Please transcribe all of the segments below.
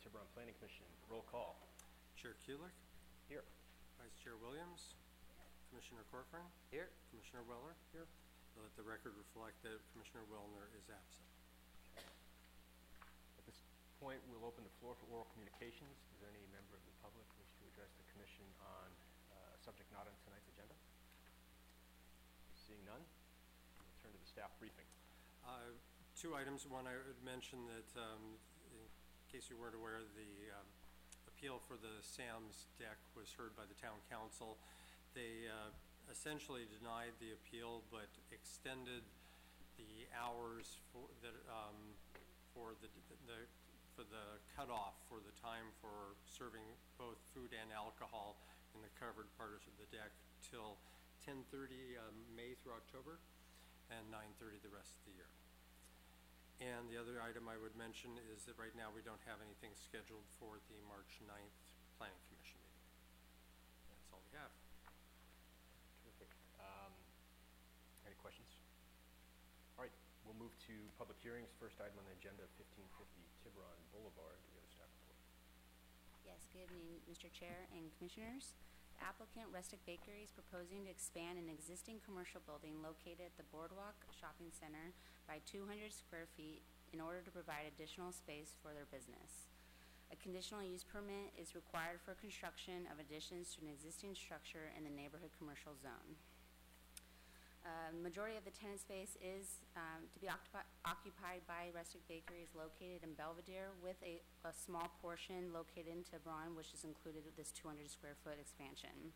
Tiburon Planning Commission. Roll call. Chair Kulik. Here. Vice Chair Williams. Commissioner Corcoran. Here. Commissioner Weller. Here. Let the record reflect that Commissioner Wilner is absent. Okay. At this point, we'll open the floor for oral communications. Does any member of the public wish to address the Commission on a subject not on tonight's agenda? Seeing none, we'll turn to the staff briefing. Two items. One, I would mention that in case you weren't aware, the appeal for the Sam's deck was heard by the Town Council. They essentially denied the appeal, but extended the hours for the cutoff for the time for serving both food and alcohol in the covered part of the deck till 10:30 May through October, and 9:30 the rest of the year. And the other item I would mention is that right now we don't have anything scheduled for the March 9th Planning Commission meeting. That's all we have. Terrific. Any questions? All right, we'll move to public hearings. First item on the agenda, 1550 Tiburon Boulevard. Do we have a staff report? Yes, good evening, Mr. Chair and Commissioners. The applicant, Rustic Bakery, is proposing to expand an existing commercial building located at the Boardwalk Shopping Center by 200 square feet in order to provide additional space for their business. A conditional use permit is required for construction of additions to an existing structure in the neighborhood commercial zone. Majority of the tenant space is to be occupied by Rustic Bakery is located in Belvedere, with a small portion located in Tiburon, which is included with this 200 square foot expansion.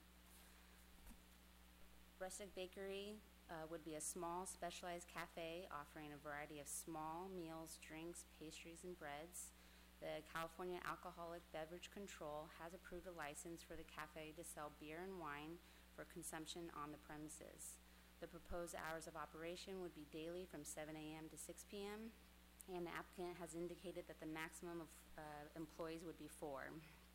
Rustic Bakery would be a small specialized cafe offering a variety of small meals, drinks, pastries, and breads. The California Alcoholic Beverage Control has approved a license for the cafe to sell beer and wine for consumption on the premises. The proposed hours of operation would be daily from 7 a.m. to 6 p.m., and the applicant has indicated that the maximum of employees would be 4.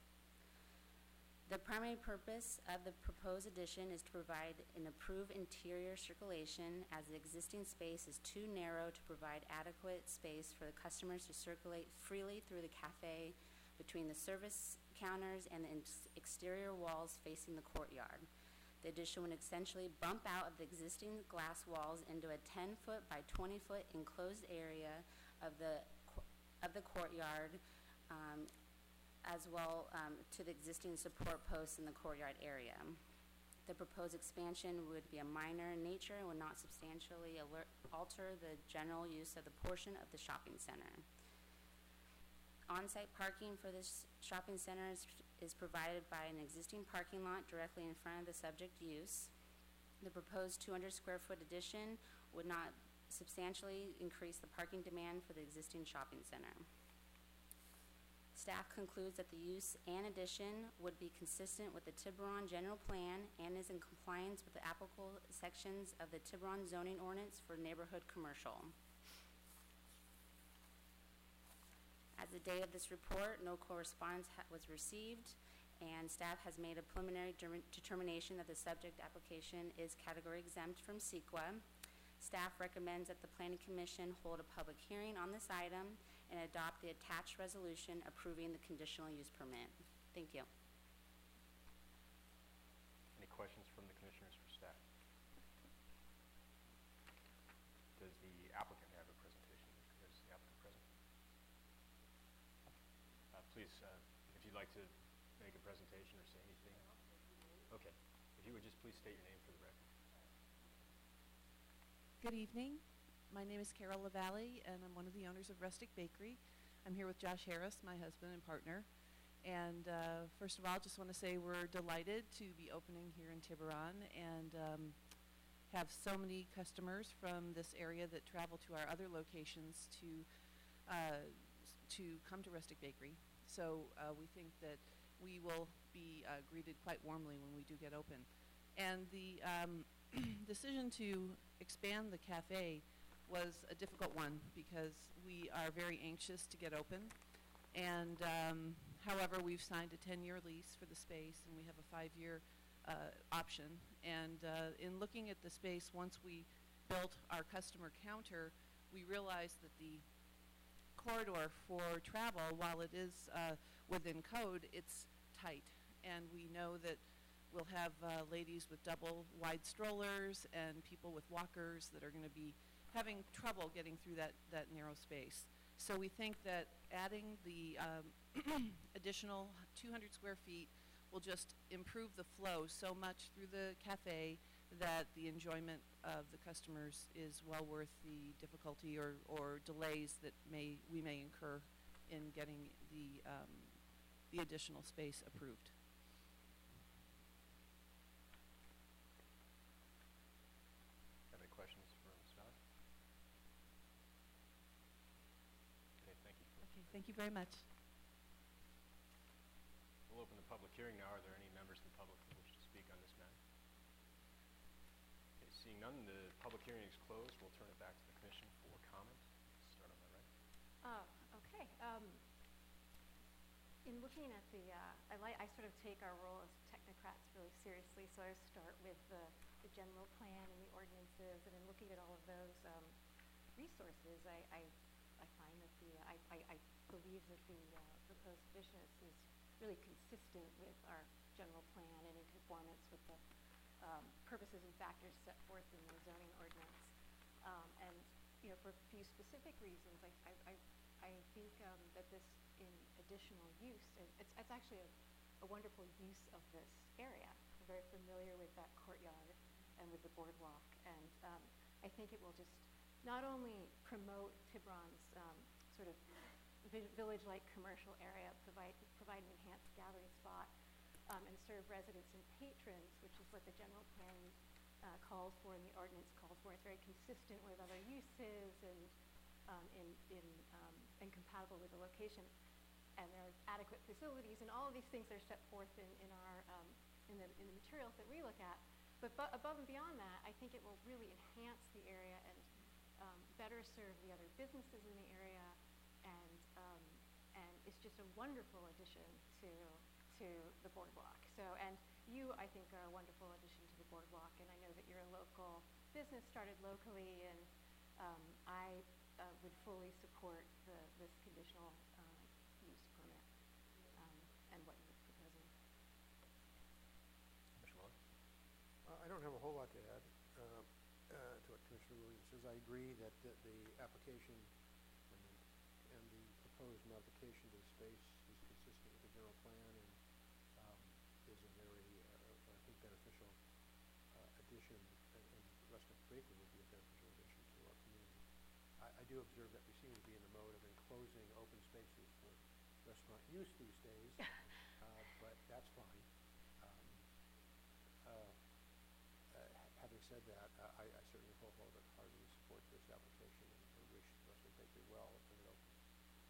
The primary purpose of the proposed addition is to provide an approved interior circulation, as the existing space is too narrow to provide adequate space for the customers to circulate freely through the cafe between the service counters and the exterior walls facing the courtyard. The addition would essentially bump out of the existing glass walls into a 10-foot by 20-foot enclosed area of the courtyard, as well to the existing support posts in the courtyard area. The proposed expansion would be a minor in nature and would not substantially alter the general use of the portion of the shopping center. On-site parking for this shopping center is provided by an existing parking lot directly in front of the subject use. The proposed 200 square foot addition would not substantially increase the parking demand for the existing shopping center. Staff concludes that the use and addition would be consistent with the Tiburon General Plan and is in compliance with the applicable sections of the Tiburon Zoning Ordinance for neighborhood commercial. As the date of this report, no correspondence was received, and staff has made a preliminary determination that the subject application is category exempt from CEQA. Staff recommends that the Planning Commission hold a public hearing on this item and adopt the attached resolution approving the conditional use permit. Thank you. Any questions from the commissioners for staff? Does the applicant have a presentation? Is the applicant present? Please, if you'd like to make a presentation or say anything. Okay. If you would just please state your name for the record. Good evening. My name is Carol LaValle, and I'm one of the owners of Rustic Bakery. I'm here with Josh Harris, my husband and partner. And first of all, just want to say we're delighted to be opening here in Tiburon and have so many customers from this area that travel to our other locations to come to Rustic Bakery. So we think that we will be greeted quite warmly when we do get open. And the decision to expand the cafe was a difficult one because we are very anxious to get open. And however, we've signed a 10-year lease for the space, and we have a 5-year option. And in looking at the space, once we built our customer counter, we realized that the corridor for travel, while it is within code, it's tight. And we know that we'll have ladies with double wide strollers and people with walkers that are going to be having trouble getting through that narrow space. So we think that adding the additional 200 square feet will just improve the flow so much through the cafe that the enjoyment of the customers is well worth the difficulty or delays that we may incur in getting the additional space approved. Have any questions for Scott? Okay, thank you. Okay, thank you very much. We'll open the public hearing now. Are there any members of the public who wish to speak on this matter? Okay, seeing none, the public hearing is closed. We'll turn it back to the commission for comment. Start on my right. Okay. In looking at the, I sort of take our role as technocrats really seriously, so I start with the general plan and the ordinances, and in looking at all of those resources, I find that I believe that the proposed addition is really consistent with our general plan and in conformance with the purposes and factors set forth in the zoning ordinance. And for a few specific reasons, I think that this in additional use, it's actually a wonderful use of this area. I'm very familiar with that courtyard and with the boardwalk, and I think it will just not only promote Tiburon's sort of village-like commercial area, provide an enhanced gathering spot, and serve residents and patrons, which is what the general plan calls for and the ordinance calls for. It's very consistent with other uses and compatible with the location. And there are adequate facilities, and all of these things are set forth in our in the materials that we look at. But above and beyond that, I think it will really enhance the area and better serve the other businesses in the area, and it's just a wonderful addition to the boardwalk. So, and you, I think, are a wonderful addition to the boardwalk, and I know that you're a local business, started locally, and I would fully support this conditional use permit and what you're proposing. Commissioner Muller? I don't have a whole lot to add to what Commissioner Williams says. I agree that the application and the proposed modification to the space is consistent with the general plan and is a very, I think, beneficial addition, and Restaurant Bakery would be a beneficial addition to our community. I do observe that we seem to be in the mode of enclosing open spaces for restaurant use these days, but that's fine. Having said that, I certainly wholeheartedly support this application and wish Restaurant Bakery well when it opens.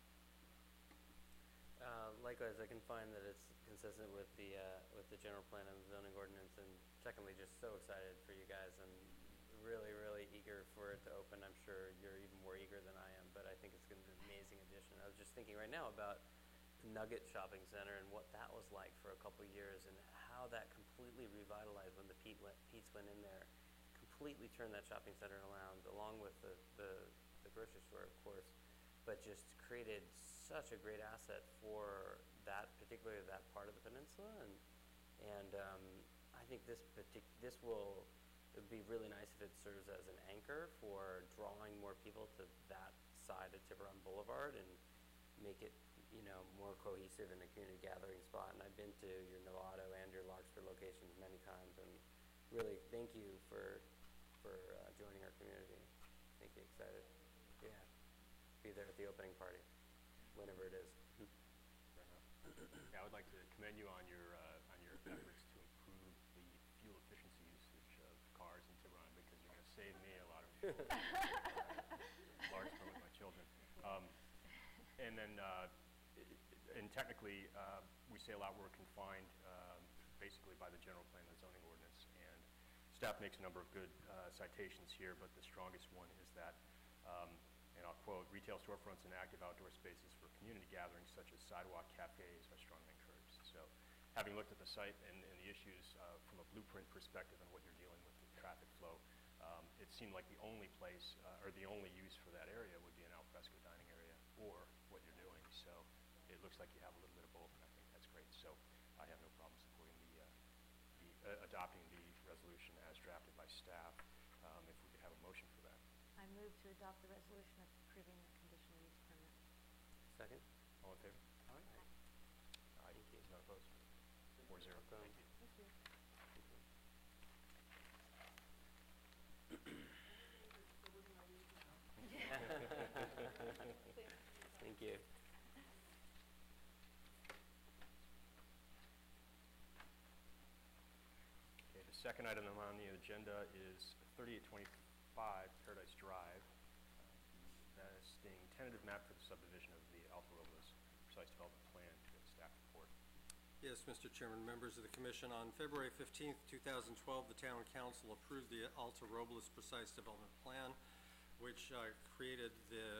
Likewise, I can find that it's consistent with the general plan and the zoning ordinance, and secondly, just so excited for you guys and really, really eager for it to open. I'm sure you're even more eager than I am, but I think it's going to be an amazing addition. I was just thinking right now about the Nugget Shopping Center and what that was like for a couple years and how that completely revitalized when the Pete's went in there, completely turned that shopping center around, along with the grocery store, of course, but just created such a great asset for that, particularly that part of the peninsula, and I think this will be really nice if it serves as an anchor for drawing more people to that side of Tiburon Boulevard and make it, more cohesive in a community gathering spot. And I've been to your Novato and your Larkspur locations many times, and really thank you for joining our community. Make you excited. Yeah, be there at the opening party, whenever it is. Fair enough. Yeah, I would like to commend you on your efforts to improve the fuel efficiency usage of cars in Tiburon, because you're going to save me a lot of fuel. Larkspur with my children. And then, and technically, we say a lot we're confined basically by the general plan and the zoning ordinance, and staff makes a number of good citations here, but the strongest one is that, and I'll quote, "Retail storefronts and active outdoor spaces for community gatherings such as sidewalk cafes are strongly encouraged." So having looked at the site and the issues from a blueprint perspective and what you're dealing with traffic flow, it seemed like the only place or the only use for that area would be an al fresco dining area. or what you're doing. So it looks like you have a little bit of both, and I think that's great. So I have no problem supporting adopting the resolution as drafted by staff. If we could have a motion for that. I move to adopt the resolution approving the conditional use permit. Second? All in favor? Aye. Aye. Thank you. None opposed? 4-0. Welcome. Thank you. Thank you. Thank you. Okay, the second item on the agenda is 3825 Paradise Drive, vesting tentative map for the subdivision of the Alta Robles precise development plan to the staff report. Yes, Mr. Chairman, members of the commission, on February 15th, 2012, the town council approved the Alta Robles precise development plan, which created the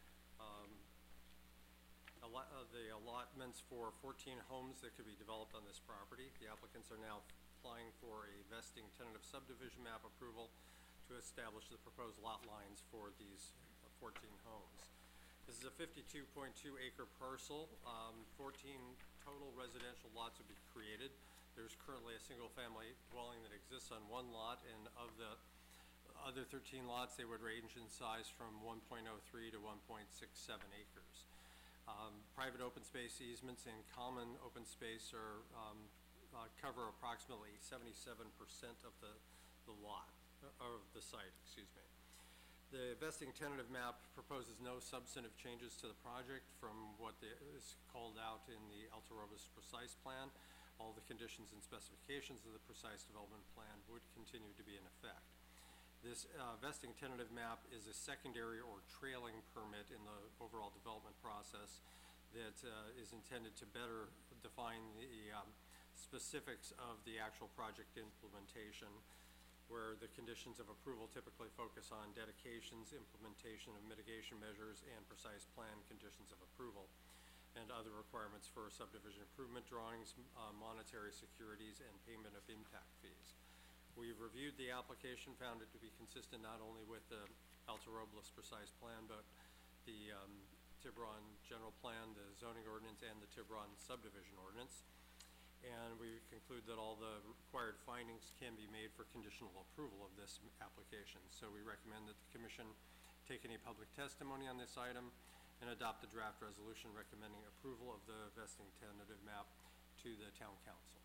allotments for 14 homes that could be developed on this property. The applicants are now applying for a vesting tentative subdivision map approval to establish the proposed lot lines for these 14 homes. This is a 52.2 acre parcel. 14 total residential lots would be created. There's currently a single family dwelling that exists on one lot, and of the other 13 lots, they would range in size from 1.03 to 1.67 acres. Private open space easements and common open space are cover approximately 77% of the lot, of the site, excuse me. The vesting tentative map proposes no substantive changes to the project from what is called out in the Alta Robles precise plan. All the conditions and specifications of the precise development plan would continue to be in effect. This vesting tentative map is a secondary or trailing permit in the overall development process that is intended to better define the specifics of the actual project implementation, where the conditions of approval typically focus on dedications, implementation of mitigation measures, and precise plan conditions of approval, and other requirements for subdivision improvement drawings, monetary securities, and payment of impact fees. We've reviewed the application, found it to be consistent not only with the Alta Robles precise plan, but the Tiburon general plan, the zoning ordinance, and the Tiburon subdivision ordinance. And we conclude that all the required findings can be made for conditional approval of this application. So we recommend that the commission take any public testimony on this item and adopt the draft resolution recommending approval of the vesting tentative map to the town council.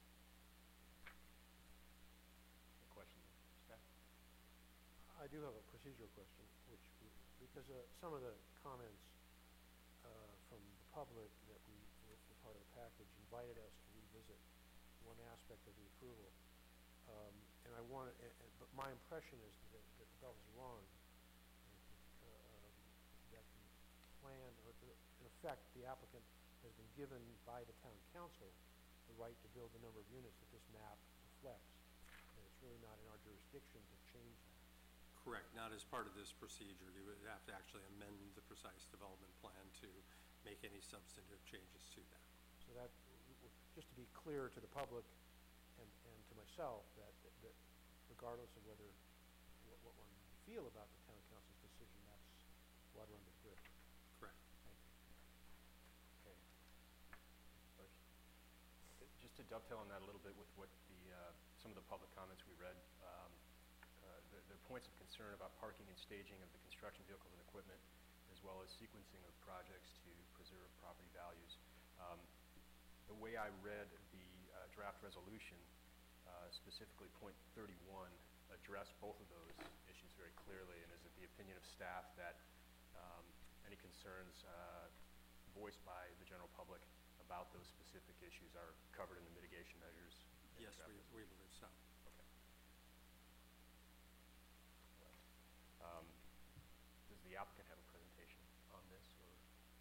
Any questions, staff? I do have a procedural question, because some of the comments from the public that were part of the package invited us to revisit one aspect of the approval. And I want, but my impression is that the bell is rung, that the plan, or in effect, the applicant has been given by the town council the right to build the number of units that this map reflects. And it's really not in our jurisdiction to change that. Correct. Not as part of this procedure. You would have to actually amend the precise development plan to make any substantive changes to that. So that, just to be clear to the public and to myself, that regardless of what one feel about the town council's decision, that's water under the bridge. Correct. Thank you. Okay. Just to dovetail on that a little bit with what some of the public comments we read, there are points of concern about parking and staging of the construction vehicles and equipment, as well as sequencing of projects to preserve property values. The way I read the draft resolution, specifically point 31, addressed both of those issues very clearly, and is it the opinion of staff that any concerns voiced by the general public about those specific issues are covered in the mitigation measures? Yes, we believe so. Okay. Does the applicant have a presentation on this, or?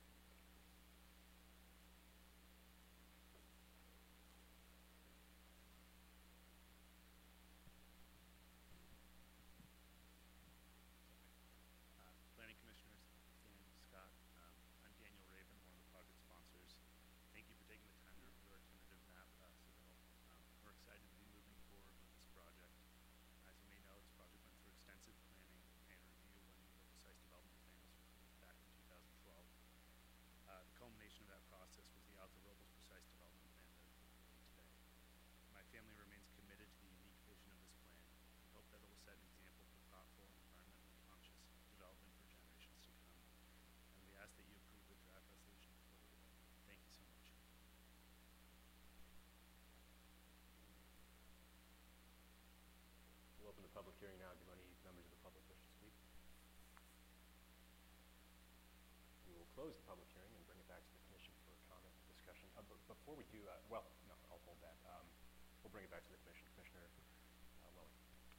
Planning Commissioners, Dan, Scott, I'm Daniel Raven, one of the project sponsors. Thank you for taking the time to review our tentative map submittal. We're excited to be moving public hearing now. Do any members of the public wish to speak? We will close the public hearing and bring it back to the commission for comment and discussion. Before we do, well, no, I'll hold that. We'll bring it back to the commission. Commissioner Welling.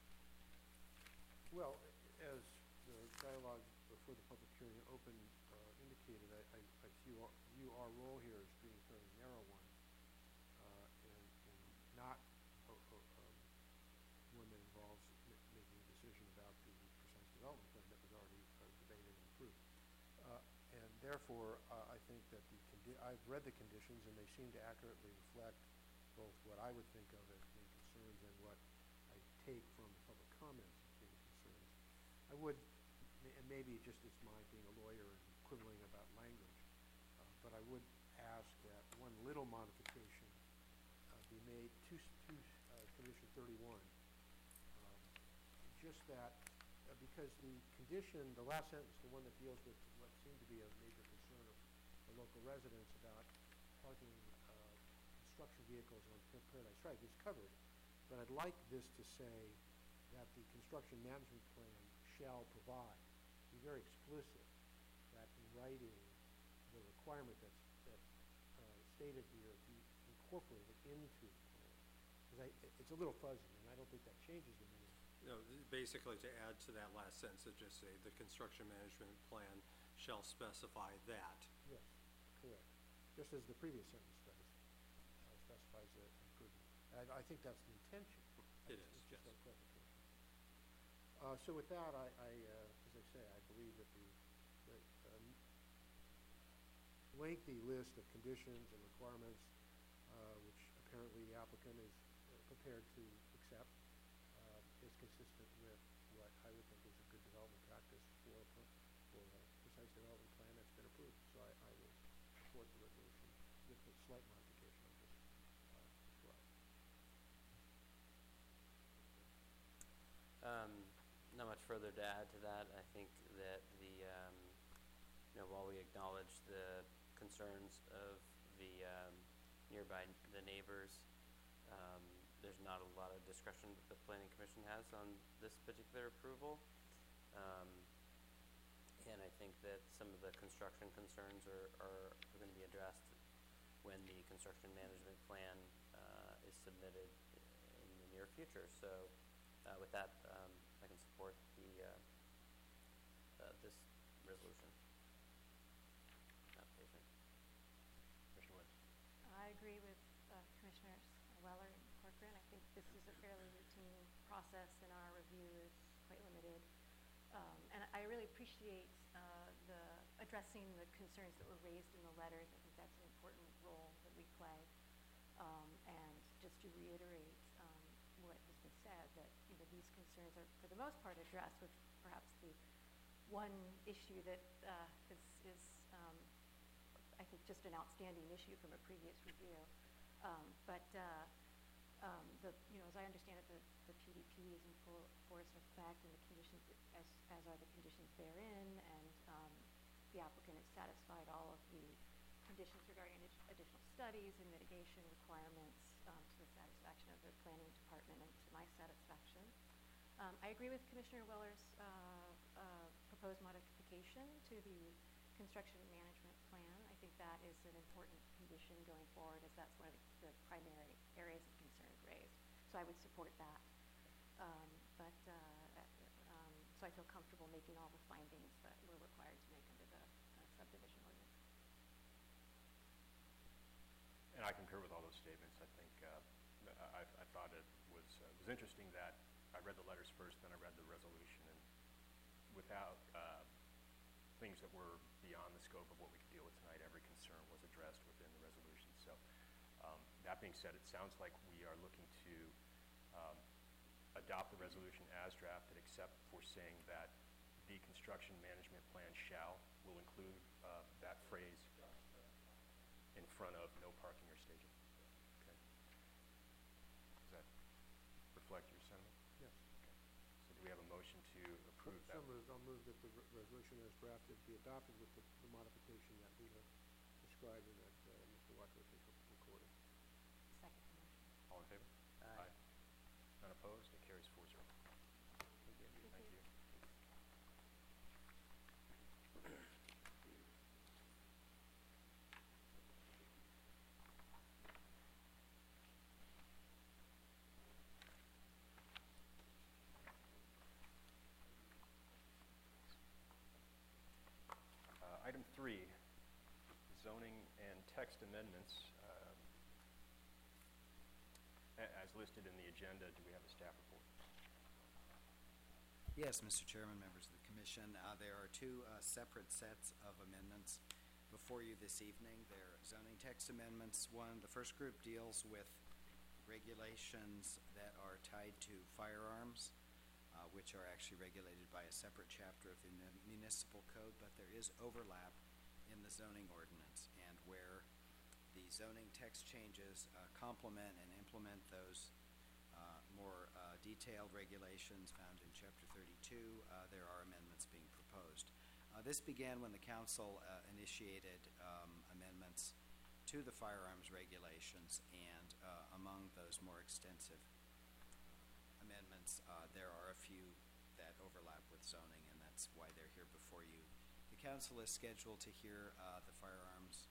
Well, as the dialogue before the public hearing opened indicated, I view our role here as being a fairly narrow one, and not one that involves making a decision about the precise development plan that was already debated and approved. And therefore, I think that I've read the conditions, and they seem to accurately reflect both what I would think of as being concerns and what I take from the public comments as being concerns. I would, and maybe just it's my being a lawyer and quibbling about language, but I would ask that one little modification be made to condition 31. Just that, because the condition, the last sentence, the one that deals with what seemed to be a major concern of the local residents about parking construction vehicles on Paradise Drive is covered. But I'd like this to say that the construction management plan shall provide, be very explicit, that in writing the requirement that's stated here be incorporated into the plan. Because it's a little fuzzy, and I don't think that changes the meaning. No, basically to add to that last sentence, it just say the construction management plan shall specify that. Yes, correct. Just as the previous sentence does, specifies an improvement. And I think that's the intention. It is, It's yes. just that clarification. So with that, as I say, I believe that the lengthy list of conditions and requirements, which apparently the applicant is prepared to accept, is consistent with what I would think is a good development practice for a precise development plan that's been approved. So I will support the resolution with a slight modification I just described. Not much further to add to that. I think that while we acknowledge the concerns of the the neighbors, there's not a lot of discretion that the Planning Commission has on this particular approval. And I think that some of the construction concerns are going to be addressed when the construction management plan is submitted in the near future. So with that, I can support this resolution application. Commissioner Wentz. I agree with Commissioners Weller and Corcoran. I think this is a fairly routine process, and our review is quite limited. And I really appreciate addressing the concerns that were raised in the letters. I think that's an important role that we play. And just to reiterate what has been said, that these concerns are for the most part addressed, with perhaps the one issue that is I think just an outstanding issue from a previous review. As I understand it, the PDP is in full force effect, and the conditions, as are the conditions therein, and the applicant has satisfied all of the conditions regarding additional studies and mitigation requirements to the satisfaction of the planning department and to my satisfaction. I agree with Commissioner Weller's proposed modification to the construction management plan. I think that is an important condition going forward, as that's one of the primary areas of concern raised. So I would support that. So I feel comfortable making all the findings that we're required to make under the subdivision ordinance. And I concur with all those statements. I think I thought it was interesting that I read the letters first, then I read the resolution, and without things that were beyond the scope of what we could deal with tonight, every concern was addressed within the resolution. So that being said, it sounds like we are looking to adopt the resolution as drafted, except for saying that the construction management plan will include that phrase in front of no parking or staging. Okay. Does that reflect your sentiment? Yes. Okay. So do we have a motion to approve that? So moved. I'll move that the resolution as drafted be adopted with the modification that we have described and that Mr. Wadsworth has recorded. Second motion. All in favor? Aye. None opposed? It carries 4-0. 3, zoning and text amendments. As listed in the agenda, do we have a staff report? Yes, Mr. Chairman, members of the commission. There are two separate sets of amendments before you this evening. They're zoning text amendments. The first group deals with regulations that are tied to firearms, which are actually regulated by a separate chapter of the municipal code, but there is overlap in the zoning ordinance, and where the zoning text changes complement and implement those more detailed regulations found in Chapter 32, there are amendments being proposed. This began when the council initiated amendments to the firearms regulations, and among those more extensive amendments, there are a few that overlap with zoning, and that's why they're here before you. The council is scheduled to hear the firearms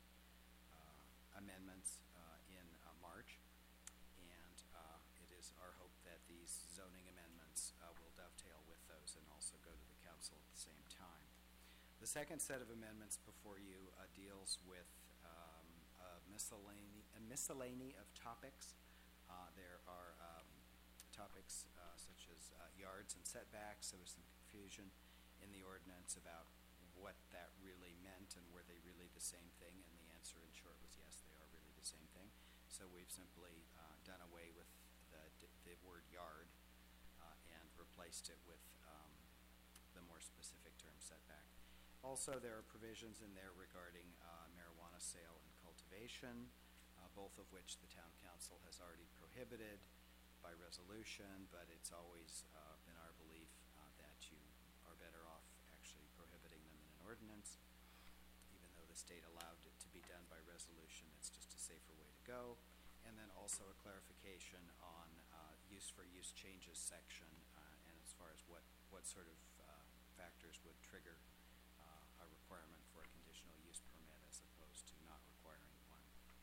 amendments in March, and it is our hope that these zoning amendments will dovetail with those and also go to the council at the same time. The second set of amendments before you deals with a miscellany of topics. There are topics such as yards and setbacks. There was some confusion in the ordinance about what that really meant and were they really the same thing, and the answer in short was yes, they are really the same thing. So we've simply done away with the word yard and replaced it with the more specific term setback. Also, there are provisions in there regarding marijuana sale and cultivation, both of which the town council has already prohibited by resolution, but it's always been our belief that you are better off actually prohibiting them in an ordinance. Even though the state allowed it to be done by resolution, it's just a safer way to go. And then also a clarification on use for use changes section, and as far as what sort of factors would trigger a requirement for a conditional use permit as opposed to not requiring one.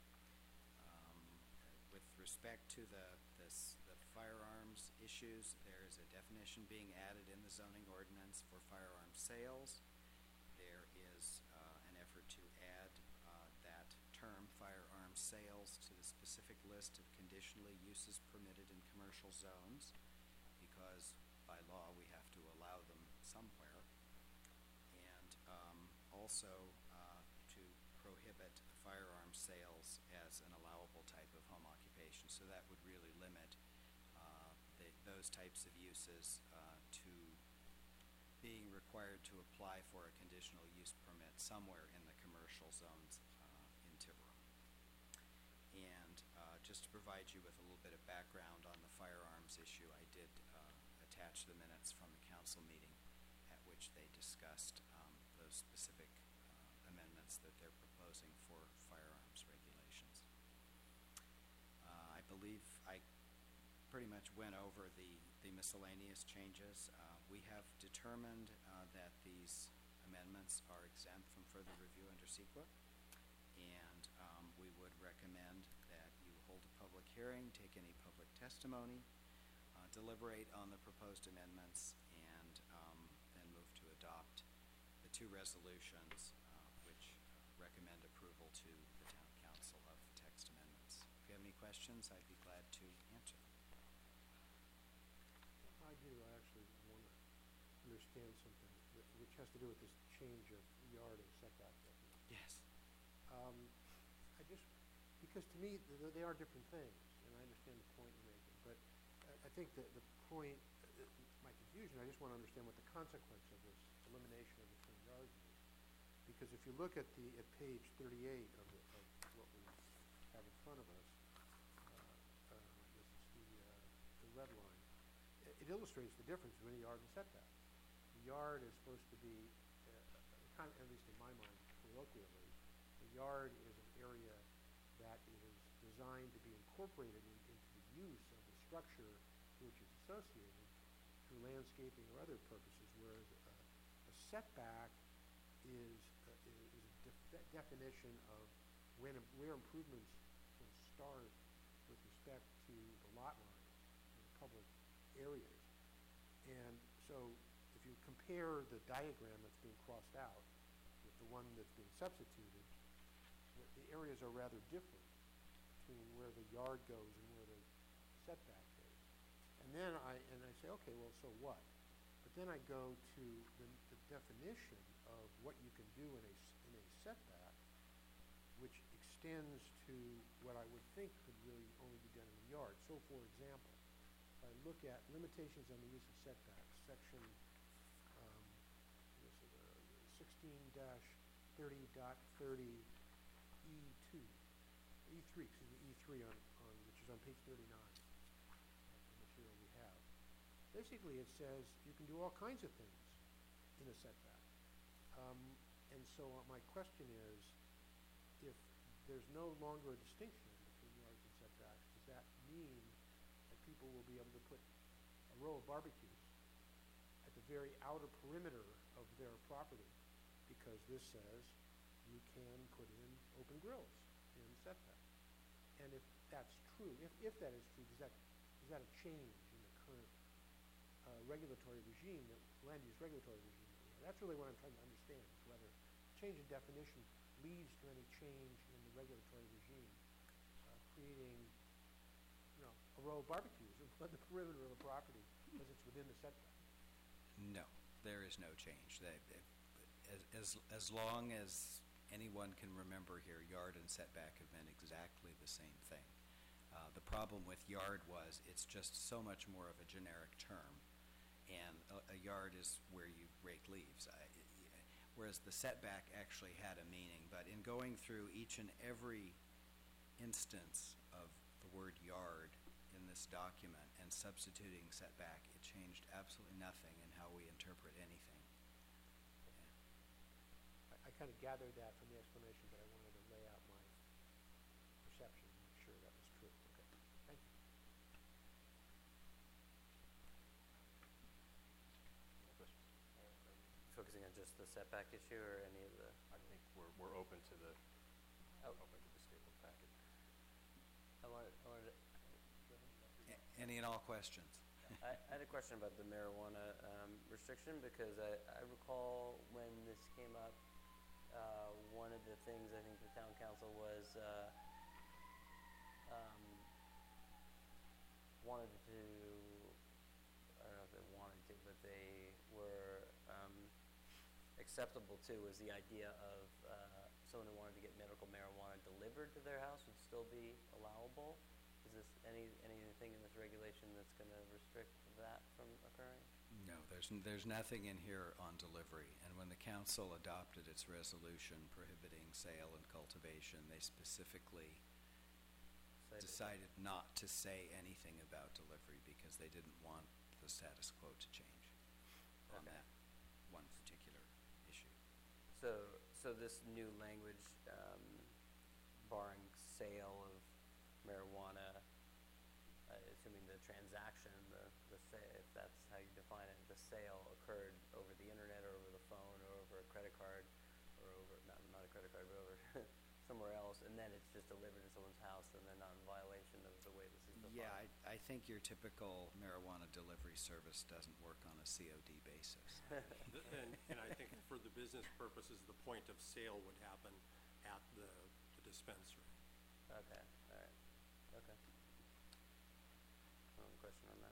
With respect to the firearms issues, there is a definition being added in the zoning ordinance for firearm sales. There is an effort to add that term, firearm sales, to the specific list of conditionally uses permitted in commercial zones, because by law we have to allow them somewhere. And also to prohibit firearm sales as an allowable type of home occupation. So that would really limit those types of uses to being required to apply for a conditional use permit somewhere in the commercial zones in Tiburon. And just to provide you with a little bit of background on the firearms issue, I did attach the minutes from the council meeting at which they discussed those specific amendments that they're proposing for firearms regulations. I believe I pretty much went over the miscellaneous changes. We have determined that these amendments are exempt from further review under CEQA, and we would recommend that you hold a public hearing, take any public testimony, deliberate on the proposed amendments, and then move to adopt the two resolutions which recommend approval to the town council of the text amendments. If you have any questions, I'd be glad to answer them. I do. I actually want to understand something which has to do with this change of yard and setback definition. Yes. Because to me, they are different things, and I understand the point you're making, but I think that the point, my confusion, I just want to understand what the consequence of this elimination of the term yard is. Because if you look at page 38 of what we have in front of us, this is the red line, it illustrates the difference between a yard and setback. The yard is supposed to be, at least in my mind, colloquially, the yard is an area that is designed to be incorporated into the use of the structure to which it's associated through landscaping or other purposes, whereas a setback is a definition of where improvements can start with respect to the lot lines in public areas. And so if you compare the diagram that's being crossed out with the the one that's being substituted, the areas are rather different between where the yard goes and where the setback goes. And then I say, okay, well, so what? But then I go to the definition of what you can do in a setback, which extends to what I would think could really only be done in the yard. So, for example, if I look at limitations on the use of setbacks, section 16-30.30 E2, E3, excuse me, E3 which is on page 39 of the material we have. Basically, it says you can do all kinds of things in a setback. And so my question is, if there's no longer a distinction between yards and setbacks, does that mean that people will be able to put a row of barbecues at the very outer perimeter of their property? Because this says you can put in open grills in setback. And if that's true, if that is true, is that a change in the current regulatory regime, land use regulatory regime that we have? That's really what I'm trying to understand, is whether change in definition leads to any change in the regulatory regime, creating, a row of barbecues on the perimeter of a property because it's within the setback. No, there is no change. As long as anyone can remember here, yard and setback have been exactly the same thing. The problem with yard was it's just so much more of a generic term, and a yard is where you rake leaves. Whereas the setback actually had a meaning. But in going through each and every instance of the word yard in this document and substituting setback, it changed absolutely nothing in how we interpret anything. I kind of gathered that from the explanation, but I wanted to lay out my perception and make sure that was true. Okay, thank you. Any questions? Focusing on just the setback issue or any of the? I think we're open to the Oh. open to the stapled packet. I wanted to, Any and all questions? I had a question about the marijuana restriction, because I recall when this came up, one of the things I think the town council was wanted to, I don't know if they wanted to, but they were acceptable to, was the idea of someone who wanted to get medical marijuana delivered to their house would still be allowable. Is this anything in this regulation that's going to restrict that from occurring? No, there's nothing in here on delivery. And when the council adopted its resolution prohibiting sale and cultivation, they specifically decided not to say anything about delivery because they didn't want the status quo to change on Okay. that one particular issue. So this new language, barring sale of marijuana, assuming the transaction, if that's how you define it, the sale occurred over the internet or over the phone or over a credit card or over, not a credit card, but over somewhere else, and then it's just delivered to someone's house, and they're not in violation of the way this is defined. Yeah, I think your typical marijuana delivery service doesn't work on a COD basis. And I think for the business purposes, the point of sale would happen at the dispensary. Okay, all right, okay. Question on that?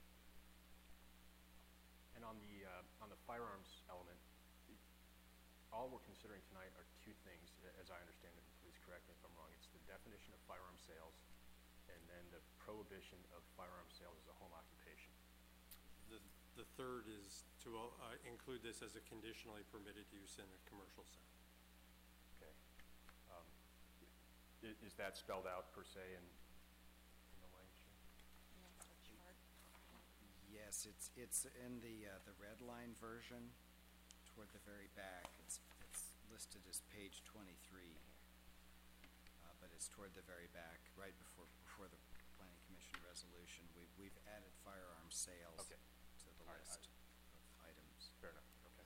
And on the firearms element, all we're considering tonight are two things, as I understand it, and please correct me if I'm wrong. It's the definition of firearm sales and then the prohibition of firearm sales as a home occupation. The third is to include this as a conditionally permitted use in a commercial setting. Okay. Is that spelled out per se in the language? Yes, it's in the red line version toward the very back. It's listed as page 23, but it's toward the very back, right before the Planning Commission resolution. We've added firearm sales Okay. to the All right, list of items. Fair enough, okay.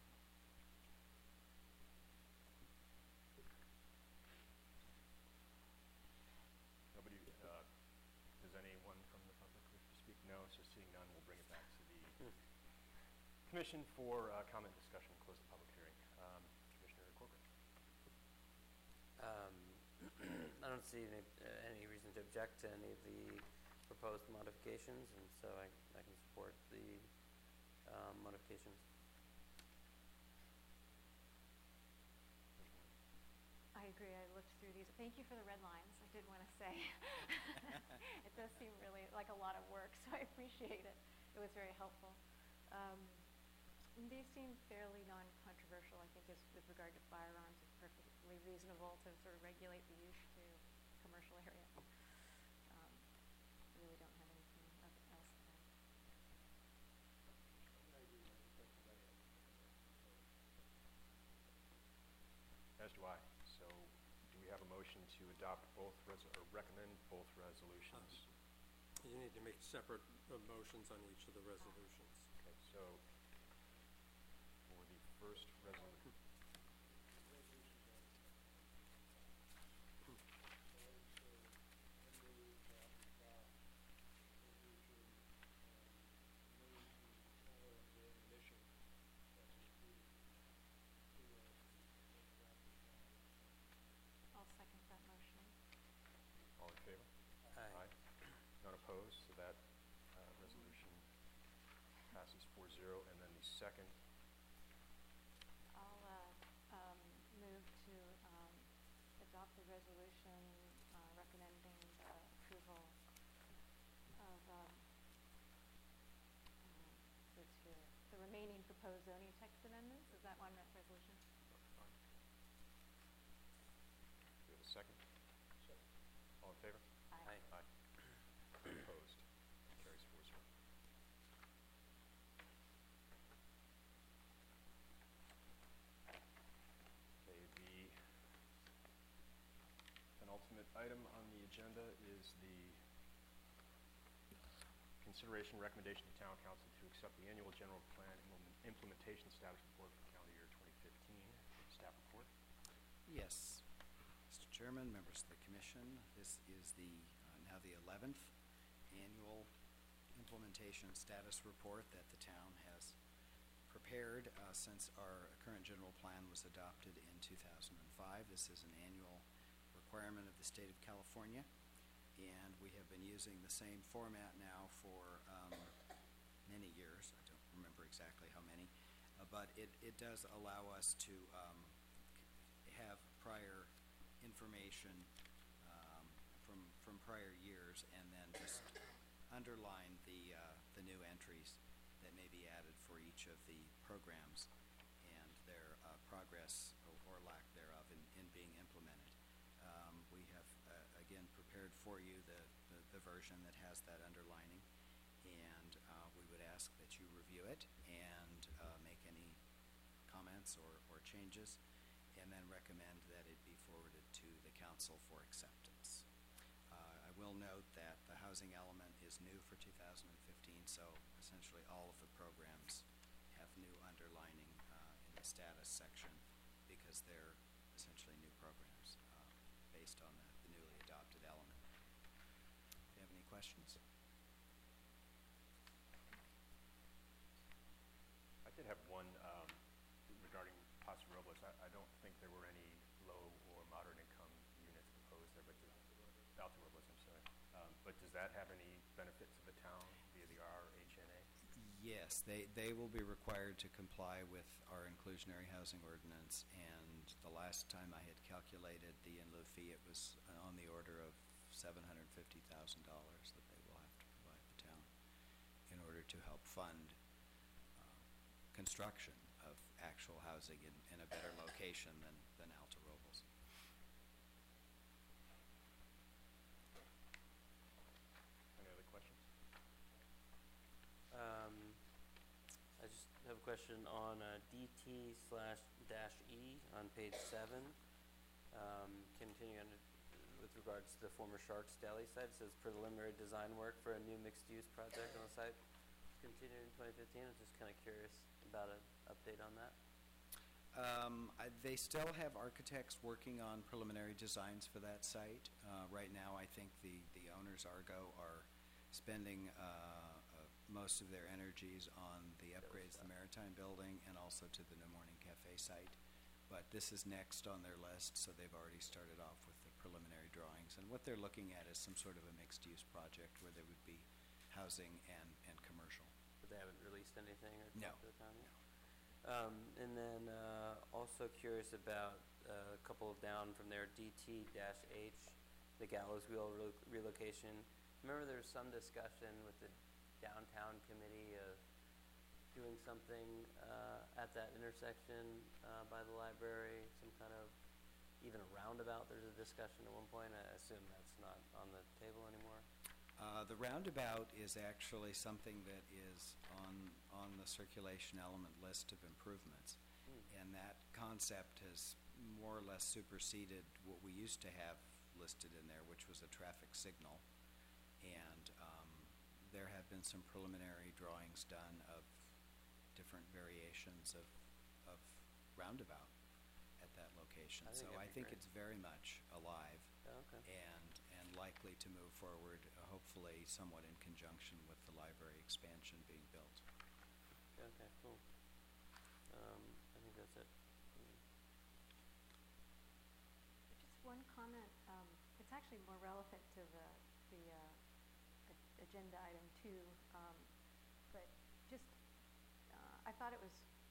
Nobody, does anyone from the public wish to speak? No, so seeing none, we'll bring it back to the commission for comment, discussion, close the public hearing. Commissioner Corcoran. I don't see any reason to object to any of the proposed modifications, and so I can support the modifications. I agree. I looked through these. Thank you for the red lines. I did want to say. It does seem really like a lot of work, so I appreciate it. It was very helpful. These seem fairly non-controversial, I think, with regard to firearms. It's perfectly reasonable to sort of regulate the use to commercial area. I really don't have anything else to add. As do I. So do we have a motion to adopt both, or recommend both resolutions? You need to make separate motions on each of the resolutions. Okay, so for the first resolution. I'll second that motion. All in favor? Aye. None opposed, so that resolution passes 4-0. And then the second, I'll move to adopt the resolution recommending the approval of the remaining proposed zoning text amendments. Is that one resolution? do we have a second? All in favor? Aye. Aye. None opposed, carries 4-0. Okay, the penultimate item on the agenda is the consideration recommendation to Town Council to accept the annual general plan implementation status report for calendar year 2015. Staff report. Yes. Mr. Chairman, members of the commission, this is now the 11th annual implementation status report that the town has prepared since our current general plan was adopted in 2005. This is an annual requirement of the state of California, and we have been using the same format now for many years. I don't remember exactly how many, but it does allow us to have prior information from prior years, and then just underline the new entries that may be added for each of the programs and their progress or lack thereof in being implemented. We have again prepared for you the version that has that underlining, and we would ask that you review it and make any comments or changes, and then recommend that it be forwarded to the council for acceptance. I will note that the housing element is new for 2015, so essentially all of the programs have new underlining in the status section because they're essentially new programs based on the newly adopted element. Do you have any questions? I did have one regarding Paso Robles. I don't think there were any low or moderate income units proposed there, but Alto Robles, I'm sorry. But does that have any benefit to the town via the RHNA? Yes, they will be required to comply with our inclusionary housing ordinance, and the last time I had calculated the in lieu fee, it was on the order of $750,000 that they will have to provide the town in order to help fund construction of actual housing in a better location than Alto Robles. Any other questions? I just have a question on DT/-E on page 7. Continuing on with regards to the former Sharks Deli site, it says preliminary design work for a new mixed-use project on the site continued in 2015. I was just kind of curious about an update on that. They still have architects working on preliminary designs for that site. Right now, I think the owners, Argo, are spending most of their energies on the upgrades to the Maritime Building and also to the New Morning Cafe site. But this is next on their list, so they've already started off with the preliminary drawings. And what they're looking at is some sort of a mixed-use project where there would be housing and commercial. But they haven't released anything or No, talked to the town yet? no. And then also curious about a couple down from there, DT-H, the Gallows Wheel relocation. Remember there was some discussion with the downtown committee of doing something at that intersection by the library, some kind of, even a roundabout, there's a discussion at one point. I assume that's not on the table anymore? The roundabout is actually something that is on the circulation element list of improvements. And that concept has more or less superseded what we used to have listed in there, which was a traffic signal. And there have been some preliminary drawings done of different variations of roundabout at that location. I think So that'd I be think great. it's very much alive Oh, okay. and likely to move forward, hopefully somewhat in conjunction with the library expansion being built. Okay, cool. I think that's it. Just one comment, it's actually more relevant to the agenda item two, but just, I thought it was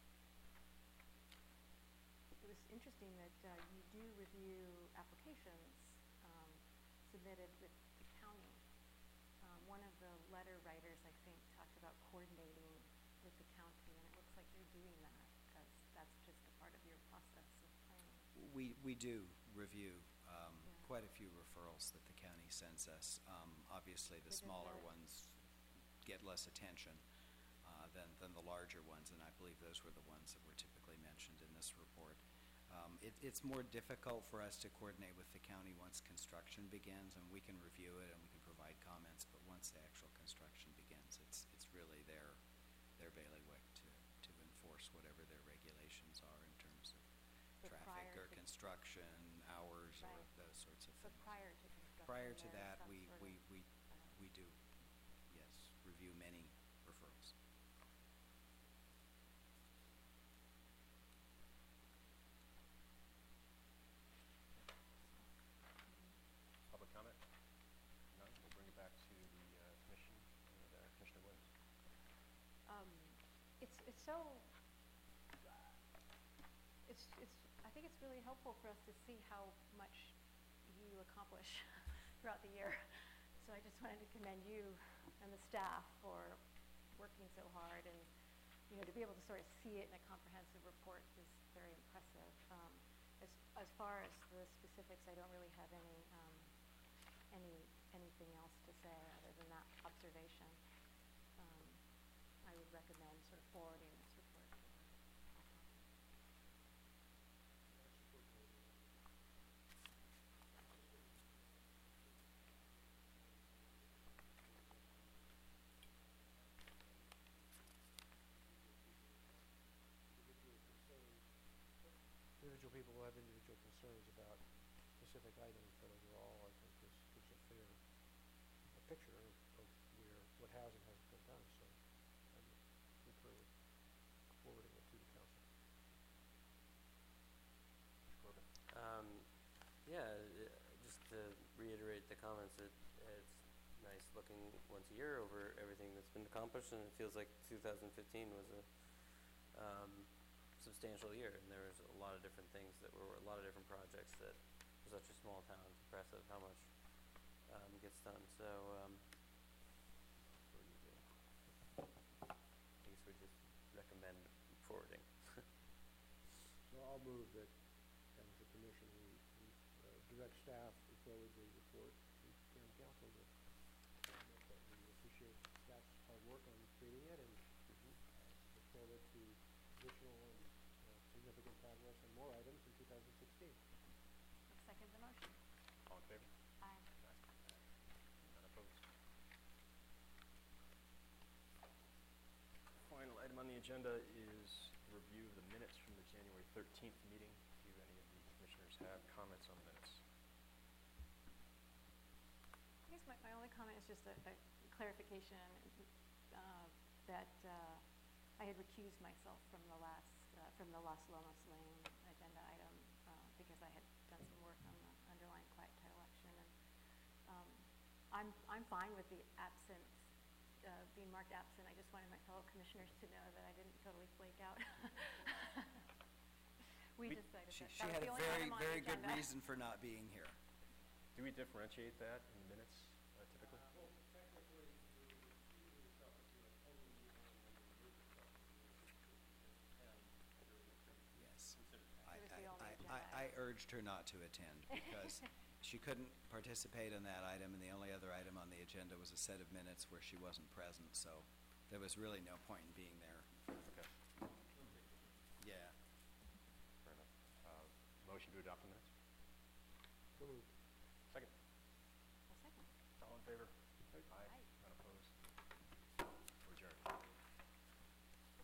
interesting that you do review applications submitted with the county. One of the letter writers, I think, talked about coordinating with the county, and it looks like you're doing that, because that's just a part of your process of planning. We do review Yeah. quite a few referrals that the county sends us. Obviously, the Within smaller the- ones get less attention than the larger ones, and I believe those were the ones that were typically mentioned in this report. It's more difficult for us to coordinate with the county once construction begins, and we can review it and we can provide comments, but once the actual construction begins, it's really their bailiwick to enforce whatever their regulations are in terms of So traffic prior or to- construction, hours, or Right. those sorts of So things. prior to construction. Prior to there's that, some we sort of, do, yes, review many referrals. Public comment? None? We'll bring it back to the commission and Commissioner Williams. It's so, I think it's really helpful for us to see how much you accomplish throughout the year. So I just wanted to commend you and the staff for working so hard, and, you know, to be able to sort of see it in a comprehensive report is very impressive. As far as the specifics, I don't really have anything else to say other than that observation. I would recommend sort of forwarding this report to the Individual people will have individual concerns about specific items, but overall, I think this gives a fair picture of what has and hasn't been done, so I would concur with forwarding it to the council. Mr. Corbett? Yeah, just to reiterate the comments, it's nice looking once a year over everything that's been accomplished, and it feels like 2015 was a substantial year, and there was a lot of different things a lot of different projects that, for such a small town, it's impressive how much gets done. So, what do you do? I guess we just recommend forwarding. So I'll move that, as a commission, we direct staff to forward the report to county council to comment that we appreciate staff's hard work on creating it, and look forward to additional and significant progress on more items in 2016. I'll second the motion. All in favor? Aye. None opposed. Final item on the agenda is review of the minutes from the January 13th meeting. Do any of the commissioners have comments on the minutes? I guess my only comment is just a clarification that I had recused myself from the Los Lomos Lane agenda I had done some work on the underlying quiet title action. And I'm fine with the absent, being marked absent. I just wanted my fellow commissioners to know that I didn't totally flake out. We decided She that had was the a only very, item on the very good agenda. reason for not being here. Do we differentiate that in the minutes typically? Well, technically, you're recusing yourself if you attend the meeting, and then you remove yourself if you attend during the Yes. considered. It was the only agenda I urged her not to attend because she couldn't participate in that item, and the only other item on the agenda was a set of minutes where she wasn't present, so there was really no point in being there. Okay, Yeah. fair enough. Motion to adopt the minutes? So moved.